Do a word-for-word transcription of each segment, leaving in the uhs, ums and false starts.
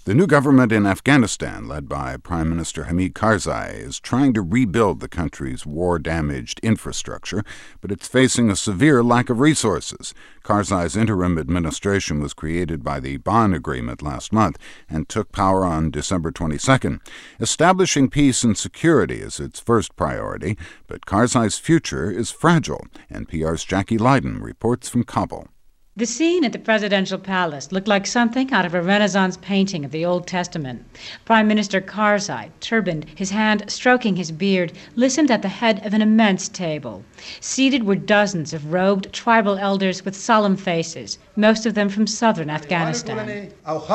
The new government in Afghanistan, led by Prime Minister Hamid Karzai, is trying to rebuild the country's war-damaged infrastructure, but it's facing a severe lack of resources. Karzai's interim administration was created by the Bonn Agreement last month and took power on December twenty-second. Establishing peace and security is its first priority, but Karzai's future is fragile. N P R's Jackie Leiden reports from Kabul. The scene at the presidential palace looked like something out of a Renaissance painting of the Old Testament. Prime Minister Karzai, turbaned, his hand stroking his beard, listened at the head of an immense table. Seated were dozens of robed tribal elders with solemn faces, most of them from southern Afghanistan.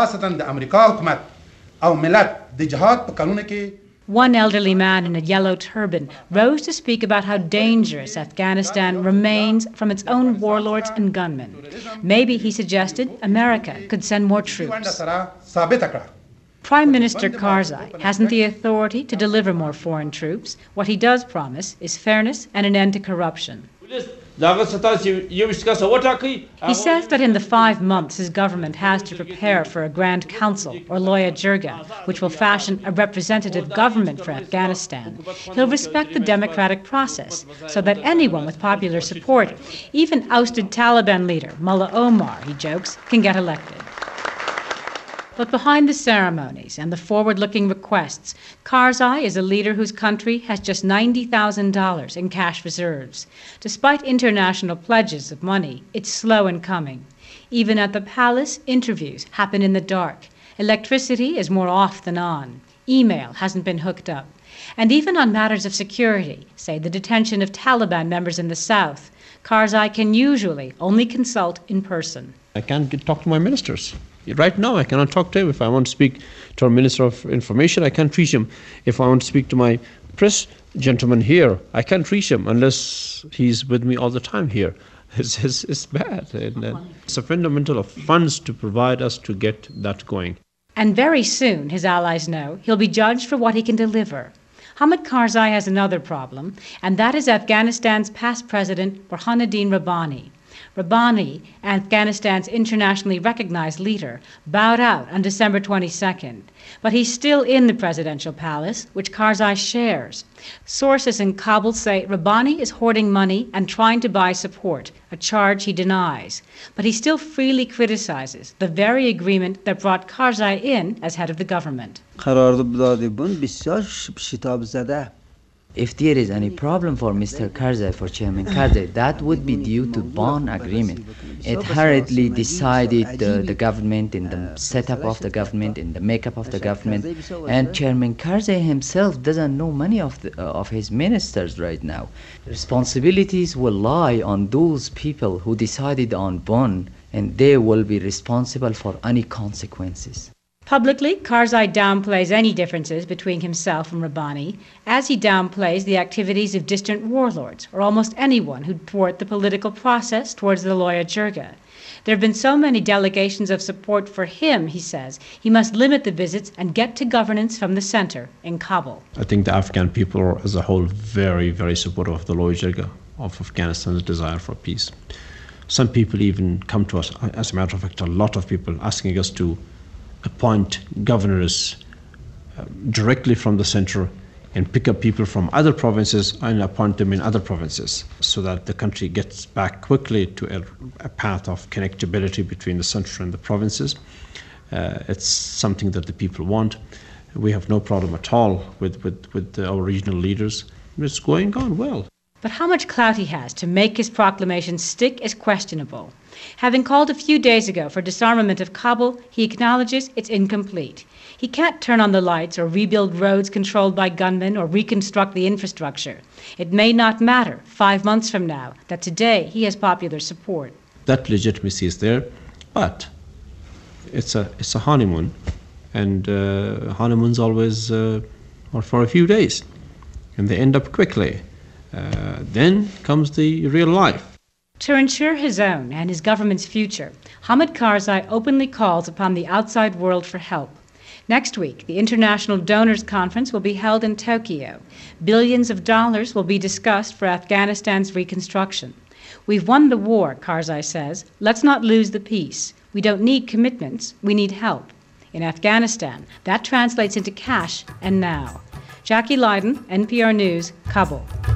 One elderly man in a yellow turban rose to speak about how dangerous Afghanistan remains from its own warlords and gunmen. Maybe, he suggested, America could send more troops. Prime Minister Karzai hasn't the authority to deliver more foreign troops. What he does promise is fairness and an end to corruption. He says that in the five months his government has to prepare for a Grand Council, or Loya Jirga, which will fashion a representative government for Afghanistan. He'll respect the democratic process so that anyone with popular support, even ousted Taliban leader Mullah Omar, he jokes, can get elected. But behind the ceremonies and the forward-looking requests, Karzai is a leader whose country has just ninety thousand dollars in cash reserves. Despite international pledges of money, it's slow in coming. Even at the palace, interviews happen in the dark. Electricity is more off than on. Email hasn't been hooked up. And even on matters of security, say the detention of Taliban members in the south, Karzai can usually only consult in person. I can't get, talk to my ministers. Right now, I cannot talk to him. If I want to speak to our Minister of Information, I can't reach him. If I want to speak to my press gentleman here, I can't reach him unless he's with me all the time here. It's, it's, it's bad. And, uh, it's a fundamental of funds to provide us to get that going. And very soon, his allies know, he'll be judged for what he can deliver. Hamid Karzai has another problem, and that is Afghanistan's past president, Burhanuddin Rabbani. Rabbani, Afghanistan's internationally recognized leader, bowed out on December twenty-second. But he's still in the presidential palace, which Karzai shares. Sources in Kabul say Rabbani is hoarding money and trying to buy support, a charge he denies. But he still freely criticizes the very agreement that brought Karzai in as head of the government. If there is any problem for Mister Karzai, for Chairman Karzai, that would be due to Bonn Agreement. It hurriedly decided the, the government, in the setup of the government, in the makeup of the government, and Chairman Karzai himself doesn't know many of, the, uh, of his ministers right now. Responsibilities will lie on those people who decided on Bonn, and they will be responsible for any consequences. Publicly, Karzai downplays any differences between himself and Rabbani, as he downplays the activities of distant warlords or almost anyone who thwart the political process towards the Loya Jirga. There have been so many delegations of support for him, he says, he must limit the visits and get to governance from the center in Kabul. I think the Afghan people are, as a whole, very, very supportive of the Loya Jirga, of Afghanistan's desire for peace. Some people even come to us, as a matter of fact, a lot of people asking us to appoint governors uh, directly from the center and pick up people from other provinces and appoint them in other provinces so that the country gets back quickly to a, a path of connectability between the center and the provinces. Uh, it's something that the people want. We have no problem at all with, with, with our regional leaders. It's going on well. But how much clout he has to make his proclamation stick is questionable. Having called a few days ago for disarmament of Kabul, he acknowledges it's incomplete. He can't turn on the lights or rebuild roads controlled by gunmen or reconstruct the infrastructure. It may not matter five months from now that today he has popular support. That legitimacy is there, but it's a, it's a honeymoon, and uh, honeymoons always uh, are for a few days, and they end up quickly. Uh, then comes the real life. To ensure his own and his government's future, Hamid Karzai openly calls upon the outside world for help. Next week, the International Donors Conference will be held in Tokyo. Billions of dollars will be discussed for Afghanistan's reconstruction. We've won the war, Karzai says. Let's not lose the peace. We don't need commitments. We need help. In Afghanistan, that translates into cash and now. Jackie Leiden, N P R News, Kabul.